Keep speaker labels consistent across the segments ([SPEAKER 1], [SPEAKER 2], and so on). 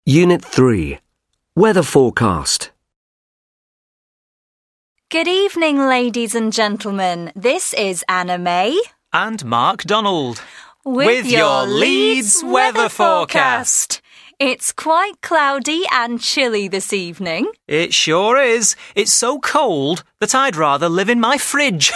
[SPEAKER 1] Unit 3. Weather forecast.
[SPEAKER 2] Good evening, ladies and gentlemen. This is Anna May.
[SPEAKER 3] And Mark Donald.
[SPEAKER 2] With your Leeds weather forecast. It's quite cloudy and chilly this evening.
[SPEAKER 3] It sure is. It's so cold that I'd rather live in my fridge.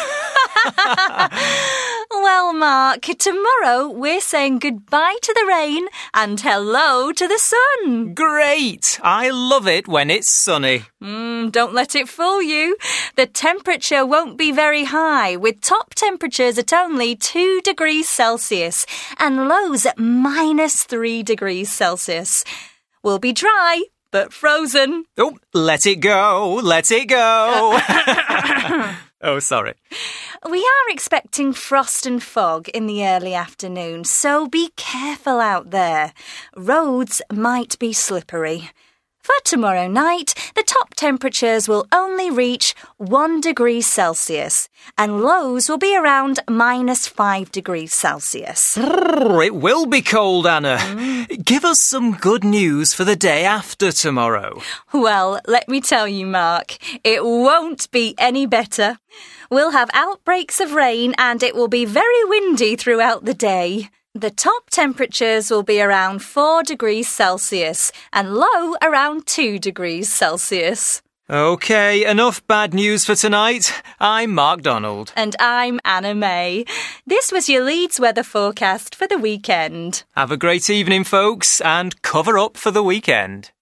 [SPEAKER 2] Well, Mark, tomorrow we're saying goodbye to the rain and hello to the sun.
[SPEAKER 3] Great! I love it when it's sunny.
[SPEAKER 2] Don't let it fool you. The temperature won't be very high, with top temperatures at only 2 degrees Celsius and lows at -3 degrees Celsius. We'll be dry, but frozen.
[SPEAKER 3] Oh, let it go, let it go. Oh, sorry.
[SPEAKER 2] We are expecting frost and fog in the early afternoon, so be careful out there. Roads might be slippery. For tomorrow night, the top temperatures will only reach 1 degree Celsius, and lows will be around -5 degrees Celsius.
[SPEAKER 3] It will be cold, Anna. Give us some good news for the day after tomorrow.
[SPEAKER 2] Well, let me tell you, Mark, it won't be any better. We'll have outbreaks of rain and it will be very windy throughout the day. The top temperatures will be around 4 degrees Celsius and low around 2 degrees Celsius.
[SPEAKER 3] OK, enough bad news for tonight. I'm Mark Donald.
[SPEAKER 2] And I'm Anna May. This was your Leeds weather forecast for the weekend.
[SPEAKER 3] Have a great evening, folks, and cover up for the weekend.